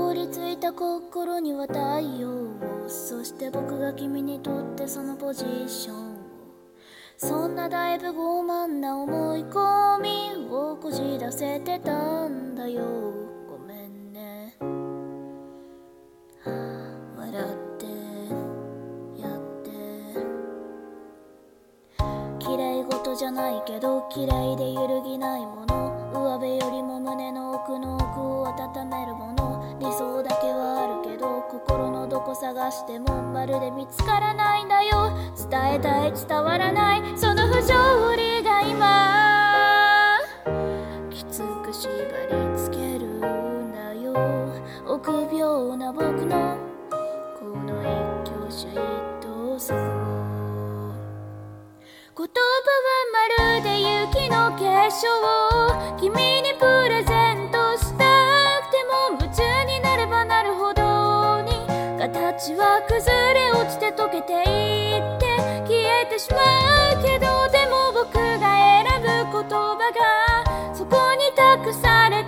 凍りついた心には太陽を、そして僕が君にとってそのポジションを、そんなだいぶ傲慢な思い込みをこじらせてたんだよ。ごめんね。笑ってやって綺麗事じゃないけど綺麗で揺るぎないもの、上辺よりも胸の奥の奥を温めるもの、理想だけはあるけど心のどこ探してもまるで見つからないんだよ。伝えたい伝わらないその不条理が今きつく縛りつけるんだよ。臆病な僕のこの一挙手一投足を、言葉はまるで雪の結晶、君にプレゼントしたくても夢中になればなるほどに形は崩れ落ちて溶けていって消えてしまうけど、でも僕が選ぶ言葉がそこに託され